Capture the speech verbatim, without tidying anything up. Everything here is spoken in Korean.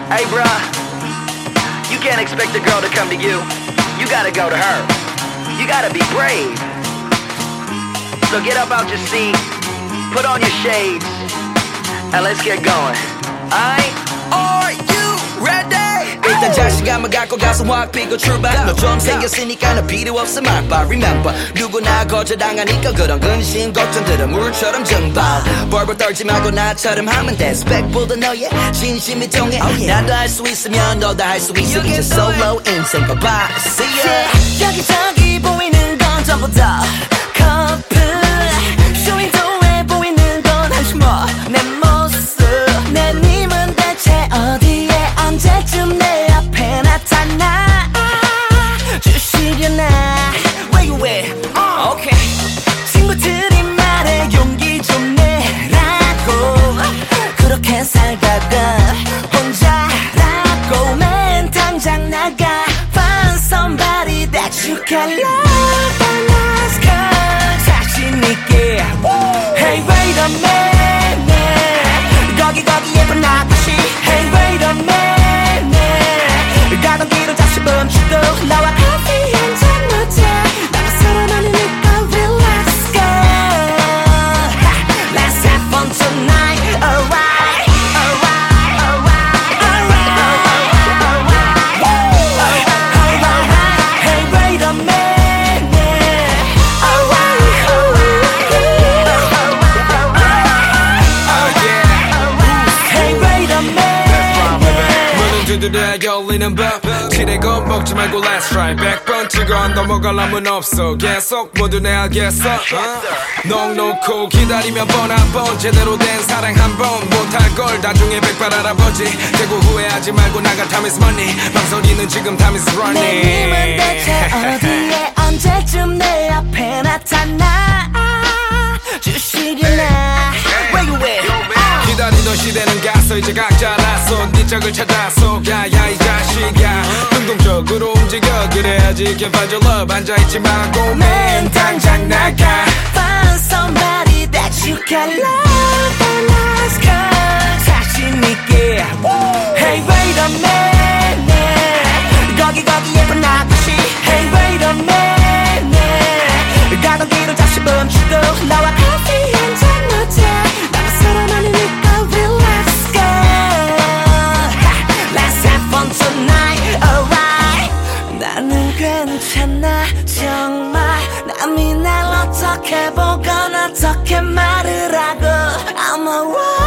Hey bruh, you can't expect a girl to come to you. You gotta go to her. You gotta be brave. So get up out your seat, put on your shades, and let's get going. Alright? Are you ready? 일단 자신감을 갖고 가서 확 피고 출발. 너 좀 생겼으니까 너 필요 없어 말봐. Remember 누구나 거절당하니까 그런 근심 걱정들은 물처럼 증발. 벌벌 떨지 말고 나처럼 하면 돼. 스펙보다 너의 진심이 통해. 나도 할 수 있으면 너도 할 수 있어. 이제 솔로 인생 봐봐. See ya. 여기저기 보이는 건 전부 다 커플. 쇼윈도에 보이는 건 한심어 내 모습. 내 님은 대체 어디에 언제쯤 내 앞에 나타나 주시려나. Where you at? Uh, okay. 친구들이 말해 용기 좀 내라고. 그렇게 살다가 혼자라고. 맨 당장 나가. Find somebody that you can love and ask her. 자신 있게. Hey wait a minute. 거기 거기 예쁜 아가씨. Hey wait a minute. 가던 길을 다시 멈추고 나와 커피 한잔 놓자. 나도 사랑하니까 relax girl. Let's have fun tonight. Alright, alright, alright, alright, alright. Hey wait a minute. Alright, alright, alright. Hey wait a minute. 문은 두드려 열리는 법. 지레고 먹지 말고 let's try. 백 번 찍어 넘어가려면 없어. 계속 모두 내 알겠어. 어? 넉넉고 기다리면 번 한 번. 제대로 된 사랑 한 번 못할 걸 나중에 백발 알아보지. 대고 후회하지 말고 나가 time is money. 망설이는 지금 time is running. 내 님은 대체 어디에 언제쯤 내 앞에 나타나 주시려나. Where you at? 기다리던 시대는 가서 이제 각자 알아서 네 짝을 찾아서 야야 이 자식아. 능동적으로 움직여 그래야지 can find your love. 앉아있지 말고 맨 당장 나가. Find somebody that you can love and ask her. 자신 있게. Hey wait a minute. 거기 거기 예쁜 아가씨. Hey wait a minute. 가던 길을 다시 멈추고 나와 커피 한잔 놓자. 나도 사랑하니까 relax girl. Let's have fun tonight. Alright. 나는 괜찮아 정말. 남이 날 어떻게 보건 어떻게 말을 하고 I'm alright.